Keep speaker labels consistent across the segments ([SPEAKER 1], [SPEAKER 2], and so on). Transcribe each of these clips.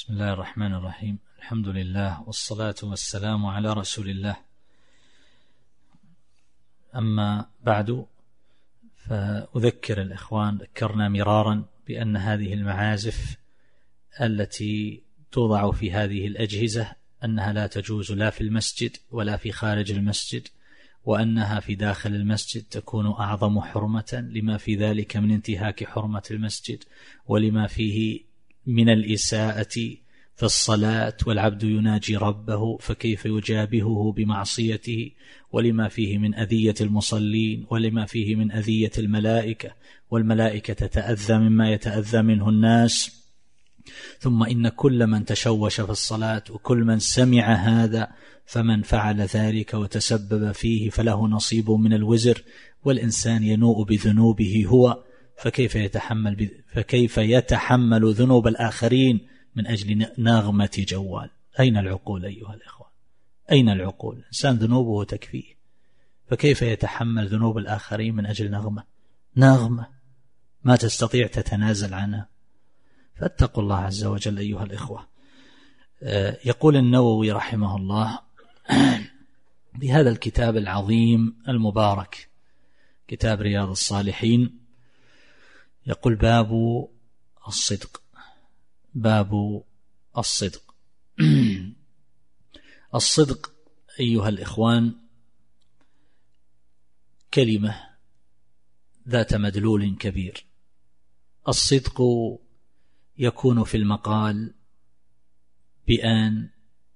[SPEAKER 1] بسم الله الرحمن الرحيم. الحمد لله والصلاة والسلام على رسول الله. أما بعد، فأذكر الإخوان، ذكرنا مرارا بأن هذه المعازف التي توضع في هذه الأجهزة أنها لا تجوز لا في المسجد ولا في خارج المسجد، وأنها في داخل المسجد تكون أعظم حرمة لما في ذلك من انتهاك حرمة المسجد، ولما فيه من الإساءة في الصلاة، والعبد يناجي ربه فكيف يجابهه بمعصيته، ولما فيه من أذية المصلين، ولما فيه من أذية الملائكة، والملائكة تتأذى مما يتأذى منه الناس. ثم إن كل من تشوش في الصلاة وكل من سمع هذا فمن فعل ذلك وتسبب فيه فله نصيب من الوزر، والإنسان ينوء بذنوبه هو، فكيف يتحمل ذنوب الآخرين من أجل نغمة جوال؟ أين العقول أيها الإخوان؟ أين العقول؟ الإنسان ذنوبه تكفيه، فكيف يتحمل ذنوب الآخرين من أجل نغمة ما تستطيع تتنازل عنها؟ فاتقوا الله عز وجل أيها الإخوة. يقول النووي رحمه الله بهذا الكتاب العظيم المبارك، كتاب رياض الصالحين، يقول: باب الصدق. الصدق أيها الإخوان كلمة ذات مدلول كبير. الصدق يكون في المقال بأن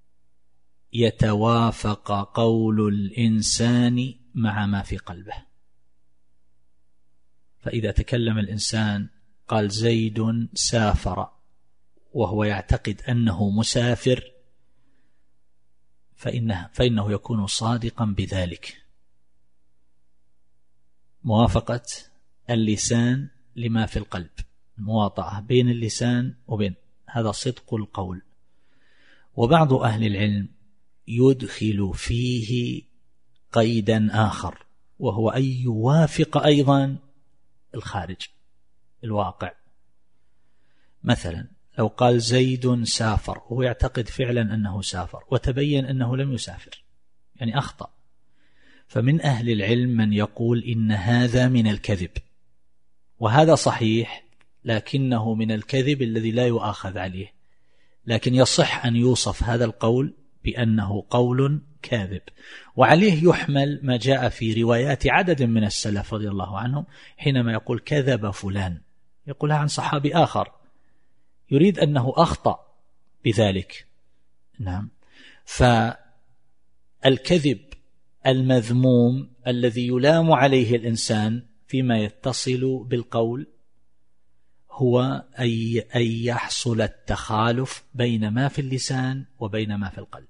[SPEAKER 1] يتوافق قول الإنسان مع ما في قلبه. فإذا تكلم الإنسان قال زيد سافر وهو يعتقد أنه مسافر، فإنه يكون صادقا بذلك، موافقة اللسان لما في القلب، المواطأة بين اللسان وبين هذا صدق القول. وبعض أهل العلم يدخل فيه قيدا آخر، وهو أن يوافق أيضا الخارج، الواقع. مثلا لو قال زيد سافر وهو يعتقد فعلا أنه سافر وتبين أنه لم يسافر، يعني أخطأ، فمن أهل العلم من يقول إن هذا من الكذب، وهذا صحيح، لكنه من الكذب الذي لا يؤاخذ عليه، لكن يصح أن يوصف هذا القول بأنه قول كاذب. وعليه يحمل ما جاء في روايات عدد من السلف رضي الله عنهم حينما يقول كذب فلان، يقولها عن صحابي آخر يريد أنه أخطأ بذلك. نعم. فالكذب المذموم الذي يلام عليه الإنسان فيما يتصل بالقول هو أن يحصل التخالف بين ما في اللسان وبين ما في القلب،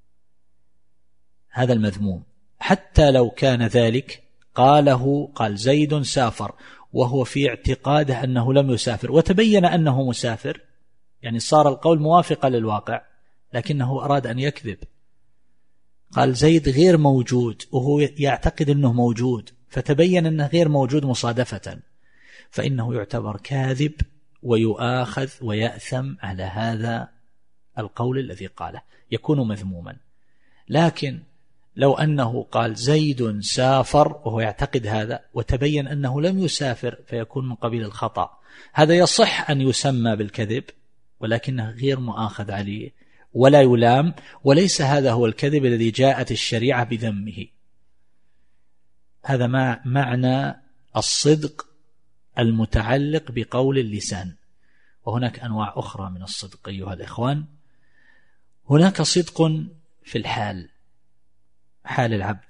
[SPEAKER 1] هذا المذموم. حتى لو كان ذلك قال زيد سافر وهو في اعتقاده أنه لم يسافر وتبين أنه مسافر، يعني صار القول موافقا للواقع، لكنه أراد أن يكذب، قال زيد غير موجود وهو يعتقد أنه موجود، فتبين أنه غير موجود مصادفة، فإنه يعتبر كاذب ويؤاخذ ويأثم على هذا القول الذي قاله، يكون مذموما. لكن لو أنه قال زيد سافر وهو يعتقد هذا وتبين أنه لم يسافر، فيكون من قبيل الخطأ. هذا يصح أن يسمى بالكذب، ولكنه غير مؤاخذ عليه ولا يلام، وليس هذا هو الكذب الذي جاءت الشريعة بذمه. هذا معنى الصدق المتعلق بقول اللسان. وهناك أنواع أخرى من الصدق أيها الإخوان. هناك صدق في الحال، حال العبد،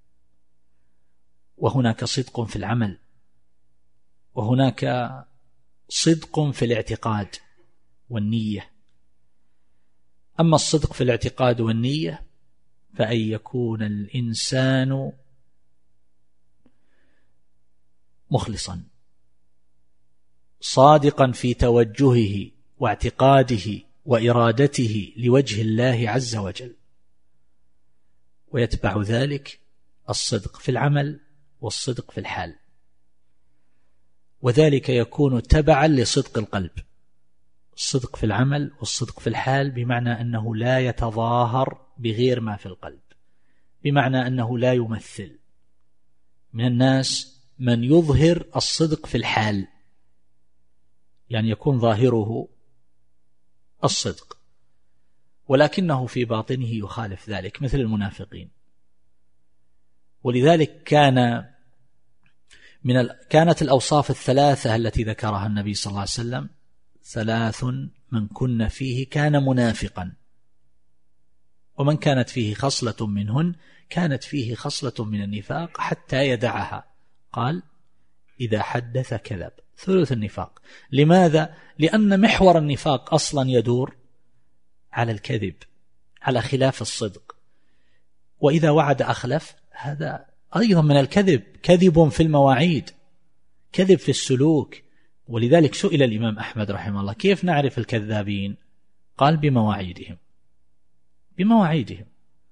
[SPEAKER 1] وهناك صدق في العمل، وهناك صدق في الاعتقاد والنية. أما الصدق في الاعتقاد والنية فأن يكون الإنسان مخلصا صادقا في توجهه واعتقاده وإرادته لوجه الله عز وجل، ويتبع ذلك الصدق في العمل والصدق في الحال، وذلك يكون تبعا لصدق القلب. الصدق في العمل والصدق في الحال، بمعنى أنه لا يتظاهر بغير ما في القلب، بمعنى أنه لا يمثل. من الناس من يظهر الصدق في الحال، يعني يكون ظاهره الصدق ولكنه في باطنه يخالف ذلك، مثل المنافقين. ولذلك كانت الأوصاف الثلاثة التي ذكرها النبي صلى الله عليه وسلم: 3 من كن فيه كان منافقا، ومن كانت فيه خصلة منهن كانت فيه خصلة من النفاق حتى يدعها. قال: إذا حدث كذب، ثلث النفاق. لماذا؟ لأن محور النفاق أصلا يدور على الكذب، على خلاف الصدق. وإذا وعد أخلف، هذا أيضا من الكذب، كذب في المواعيد، كذب في السلوك. ولذلك سئل الإمام أحمد رحمه الله: كيف نعرف الكذابين؟ قال: بمواعيدهم، بمواعيدهم.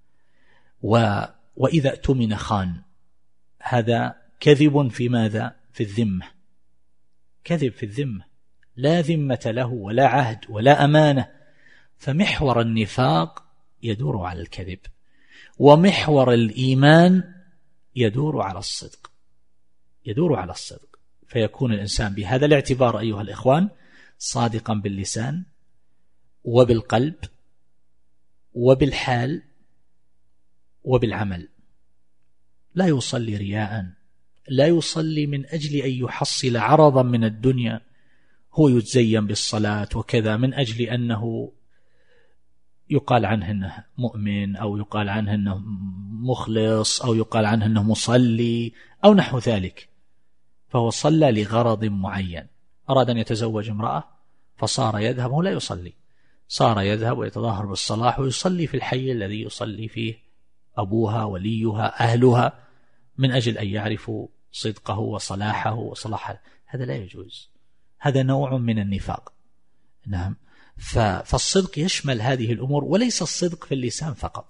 [SPEAKER 1] وإذا اؤتمن خان، هذا كذب في ماذا؟ في الذمة، كذب في الذمة، لا ذمة له ولا عهد ولا أمانة. فمحور النفاق يدور على الكذب، ومحور الإيمان يدور على الصدق، يدور على الصدق. فيكون الإنسان بهذا الاعتبار أيها الإخوان صادقا باللسان وبالقلب وبالحال وبالعمل. لا يصلي رياء، لا يصلي من أجل أن يحصل عرضا من الدنيا، هو يتزين بالصلاة وكذا من أجل أنه يقال عنه أنه مؤمن، أو يقال عنه أنه مخلص، أو يقال عنه أنه مصلي، أو نحو ذلك. فهو صلى لغرض معين، أراد أن يتزوج امرأة فصار يذهب، هو لا يصلي، صار يذهب ويتظاهر بالصلاح ويصلي في الحي الذي يصلي فيه أبوها وليها أهلها، من أجل أن يعرفوا صدقه وصلاحه وصلاحه. هذا لا يجوز، هذا نوع من النفاق. نعم. فالصدق يشمل هذه الأمور، وليس الصدق في اللسان فقط،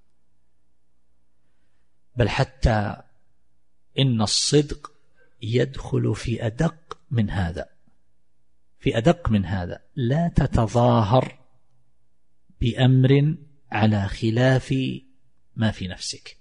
[SPEAKER 1] بل حتى إن الصدق يدخل في أدق من هذا، في أدق من هذا. لا تتظاهر بأمر على خلاف ما في نفسك.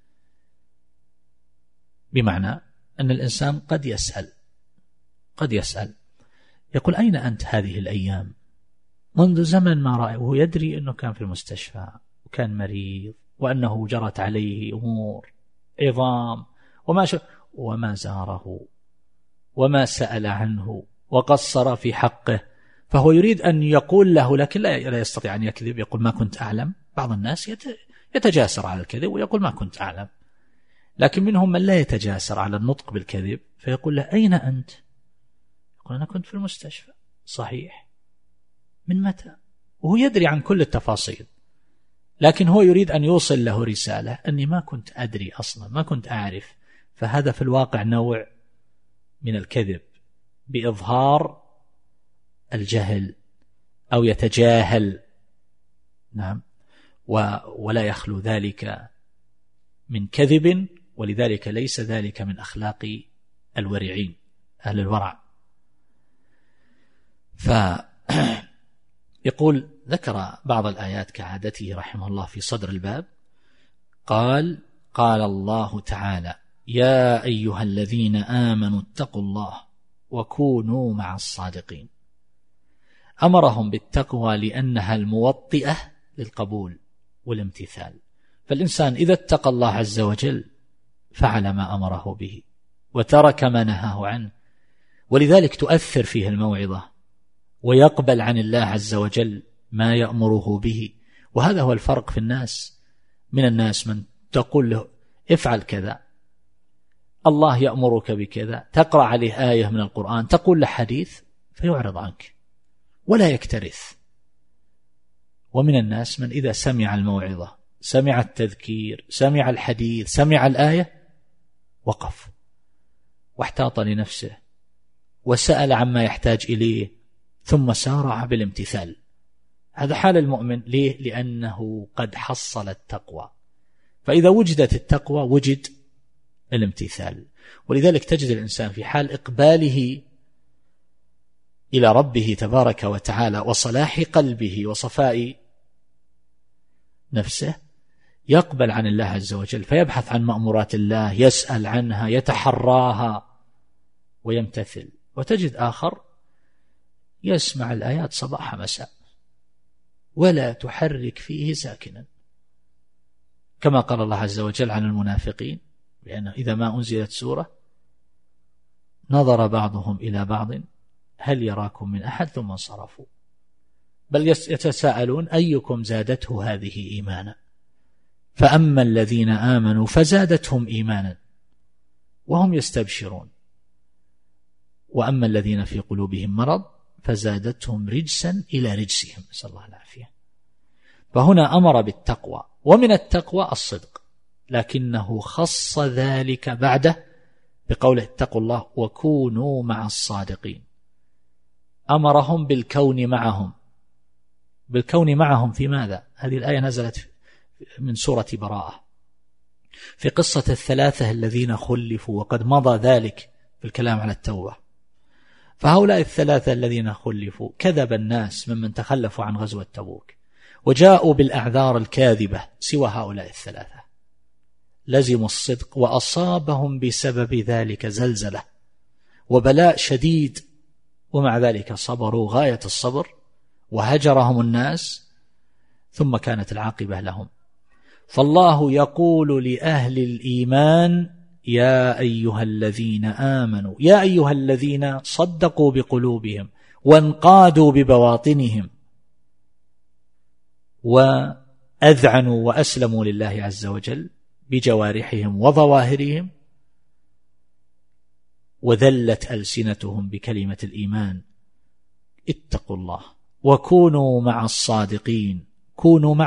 [SPEAKER 1] بمعنى أن الإنسان قد يسأل يقول: أين أنت هذه الأيام؟ منذ زمن ما رأي، وهو يدري أنه كان في المستشفى وكان مريض، وأنه جرت عليه أمور عظام، وما زاره وما سأل عنه وقصر في حقه. فهو يريد أن يقول له، لكن لا يستطيع أن يكذب، يقول: ما كنت أعلم. بعض الناس يتجاسر على الكذب ويقول: ما كنت أعلم. لكن منهم من لا يتجاسر على النطق بالكذب، فيقول له: أين أنت؟ يقول: أنا كنت في المستشفى. صحيح، من متى؟ وهو يدري عن كل التفاصيل، لكن هو يريد أن يوصل له رسالة أني ما كنت أدري أصلا، ما كنت أعرف. فهذا في الواقع نوع من الكذب بإظهار الجهل أو يتجاهل. نعم. ولا يخلو ذلك من كذب، ولذلك ليس ذلك من أخلاق الورعين، أهل الورع. يقول: ذكر بعض الآيات كعادته رحمه الله في صدر الباب. قال الله تعالى: يا أيها الذين آمنوا اتقوا الله وكونوا مع الصادقين. أمرهم بالتقوى لأنها الموطئة للقبول والامتثال. فالإنسان إذا اتقى الله عز وجل فعل ما أمره به وترك ما نهاه عنه، ولذلك تؤثر فيه الموعظة ويقبل عن الله عز وجل ما يأمره به. وهذا هو الفرق في الناس. من الناس من تقول له: افعل كذا، الله يأمرك بكذا، تقرأ عليه آية من القرآن، تقول له حديث، فيعرض عنك ولا يكترث. ومن الناس من إذا سمع الموعظة، سمع التذكير، سمع الحديث، سمع الآية، وقف واحتاط لنفسه وسأل عما يحتاج إليه، ثم سارع بالامتثال. هذا حال المؤمن. ليه؟ لأنه قد حصل التقوى. فإذا وجدت التقوى وجد الامتثال. ولذلك تجد الإنسان في حال إقباله إلى ربه تبارك وتعالى وصلاح قلبه وصفاء نفسه يقبل عن الله عز وجل، فيبحث عن مأمورات الله، يسأل عنها، يتحراها ويمتثل. وتجد آخر يسمع الآيات صباح مساء ولا تحرك فيه ساكنا، كما قال الله عز وجل عن المنافقين بأنه إذا ما أنزلت سورة نظر بعضهم إلى بعض هل يراكم من أحد ثم انصرفوا، بل يتساءلون أيكم زادته هذه إيمانا، فأما الذين آمنوا فزادتهم إيمانا وهم يستبشرون، وأما الذين في قلوبهم مرض فزادتهم رجسا إلى رجسهم، نسأل الله العافية. فهنا أمر بالتقوى، ومن التقوى الصدق، لكنه خص ذلك بعده بقوله اتقوا الله وكونوا مع الصادقين. أمرهم بالكون معهم. بالكون معهم في ماذا؟ هذه الآية نزلت من سورة براءة في قصة الثلاثة الذين خلفوا، وقد مضى ذلك في الكلام على التوبة. فهؤلاء الثلاثة الذين خلفوا كذب الناس ممن تخلفوا عن غزوة تبوك، وجاءوا بالأعذار الكاذبة سوى هؤلاء الثلاثة، لزموا الصدق وأصابهم بسبب ذلك زلزلة وبلاء شديد، ومع ذلك صبروا غاية الصبر وهجرهم الناس، ثم كانت العاقبة لهم. فالله يقول لأهل الإيمان يا أيها الذين آمنوا، يا أيها الذين صدقوا بقلوبهم وانقادوا ببواطنهم وأذعنوا وأسلموا لله عز وجل بجوارحهم وظواهرهم، وذلت ألسنتهم بكلمة الإيمان، اتقوا الله وكونوا مع الصادقين. كونوا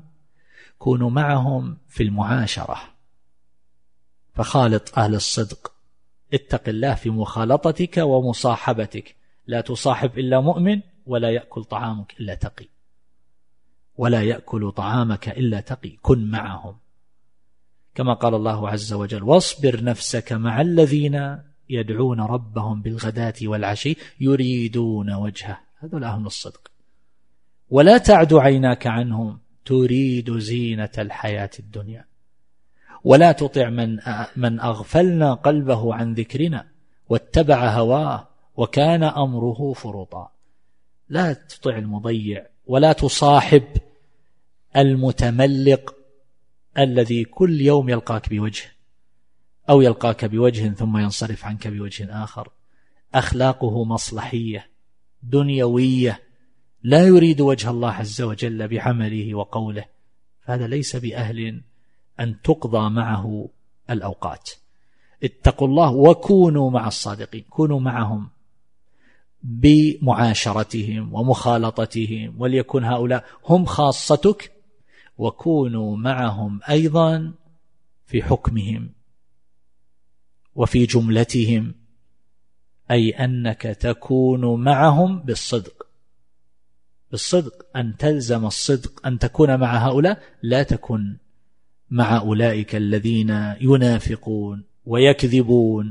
[SPEAKER 1] معهم في المعاشرة، فخالط أهل الصدق، اتق الله في مخالطتك ومصاحبتك، لا تصاحب إلا مؤمن، ولا يأكل طعامك إلا تقي، ولا يأكل طعامك إلا تقي، كن معهم، كما قال الله عز وجل واصبر نفسك مع الذين يدعون ربهم بالغداة والعشي يريدون وجهه، هذول أهل الصدق، ولا تعد عيناك عنهم تريد زينة الحياة الدنيا، ولا تطع من أغفلنا قلبه عن ذكرنا واتبع هواه وكان أمره فرطا. لا تطع المضيع، ولا تصاحب المتملق الذي كل يوم يلقاك بوجه أو يلقاك بوجه ثم ينصرف عنك بوجه آخر، أخلاقه مصلحية دنيوية، لا يريد وجه الله عز وجل بعمله وقوله، فهذا ليس بأهل أن تقضى معه الأوقات. اتقوا الله وكونوا مع الصادقين، كونوا معهم بمعاشرتهم ومخالطتهم، وليكن هؤلاء هم خاصتك، وكونوا معهم أيضا في حكمهم وفي جملتهم، أي أنك تكون معهم بالصدق، أن تلزم الصدق، أن تكون مع هؤلاء، لا تكن مع أولئك الذين ينافقون ويكذبون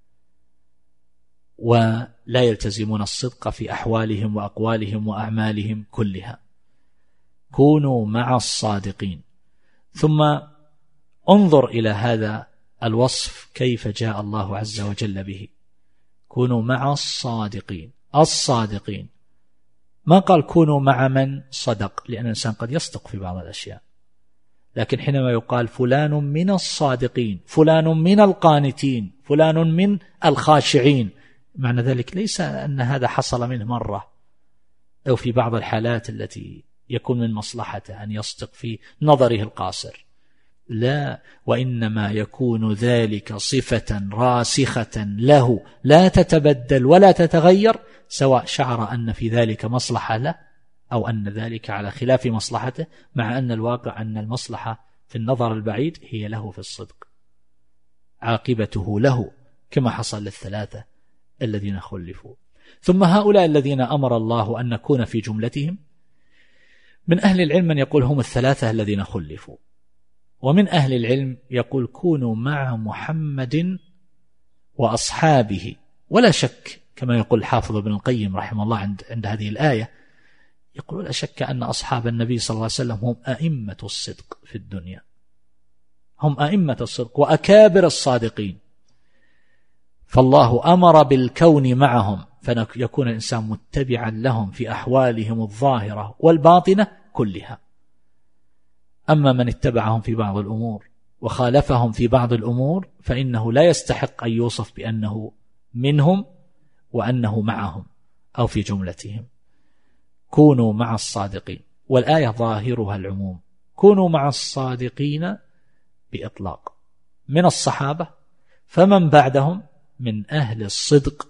[SPEAKER 1] ولا يلتزمون الصدق في أحوالهم وأقوالهم وأعمالهم كلها. كونوا مع الصادقين. ثم انظر إلى هذا الوصف كيف جاء الله عز وجل به، كونوا مع الصادقين. الصادقين ما قال كونوا مع من صدق، لأن الإنسان قد يصدق في بعض الأشياء، لكن حينما يقال فلان من الصادقين، فلان من القانتين، فلان من الخاشعين، معنى ذلك ليس أن هذا حصل منه مرة أو في بعض الحالات التي يكون من مصلحته أن يصدق في نظره القاصر، لا، وإنما يكون ذلك صفة راسخة له لا تتبدل ولا تتغير، سواء شعر أن في ذلك مصلحة له أو أن ذلك على خلاف مصلحته، مع أن الواقع أن المصلحة في النظر البعيد هي له في الصدق، عاقبته له، كما حصل للثلاثة الذين خلفوا. ثم هؤلاء الذين أمر الله أن نكون في جملتهم، من أهل العلم من يقول هم الثلاثة الذين خلفوا، ومن أهل العلم يقول كونوا مع محمد وأصحابه. ولا شك كما يقول الحافظ ابن القيم رحمه الله عند هذه الآية، يقول لا شك أن أصحاب النبي صلى الله عليه وسلم هم أئمة الصدق في الدنيا، هم أئمة الصدق وأكابر الصادقين، فالله أمر بالكون معهم فيكون الإنسان متبعا لهم في أحوالهم الظاهرة والباطنة كلها. أما من اتبعهم في بعض الأمور وخالفهم في بعض الأمور فإنه لا يستحق أن يوصف بأنه منهم وأنه معهم أو في جملتهم. كونوا مع الصادقين، والآية ظاهرها العموم، كونوا مع الصادقين بإطلاق من الصحابة فمن بعدهم من أهل الصدق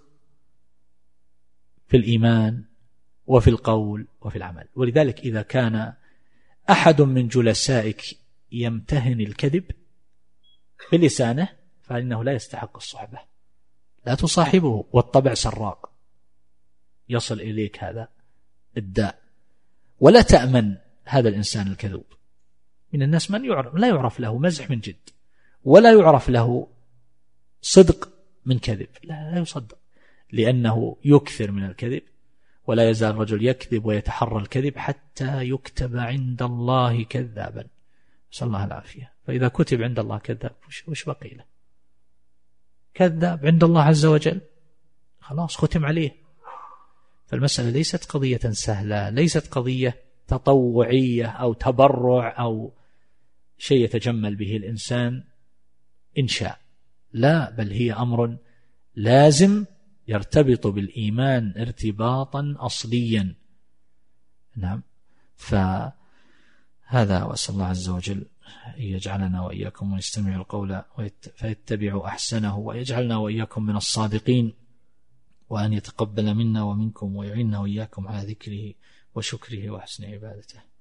[SPEAKER 1] في الإيمان وفي القول وفي العمل. ولذلك إذا كان أحد من جلسائك يمتهن الكذب بلسانه فإنه لا يستحق الصحبة، لا تصاحبه، والطبع سراق يصل إليك هذا الداء. ولا تأمن هذا الإنسان الكذوب. من الناس من لا يعرف له مزح من جد، ولا يعرف له صدق من كذب، لا يصدق، لأنه يكثر من الكذب، ولا يزال الرجل يكذب ويتحرى الكذب حتى يكتب عند الله كذابا، نسأل الله العافية. فإذا كتب عند الله كذاب وش بقي له؟ كذاب عند الله عز وجل، خلاص ختم عليه. فالمسألة ليست قضية سهلة، ليست قضية تطوعية أو تبرع أو شيء يتجمل به الإنسان إن شاء، لا، بل هي أمر لازم يرتبط بالإيمان ارتباطا أصليا. نعم. فهذا، وأسأل الله عز وجل أن يجعلنا وإياكم ونستمع القول فيتبع أحسنه، ويجعلنا وإياكم من الصادقين، وأن يتقبل منا ومنكم ويعيننا وإياكم على ذكره وشكره وحسن عبادته.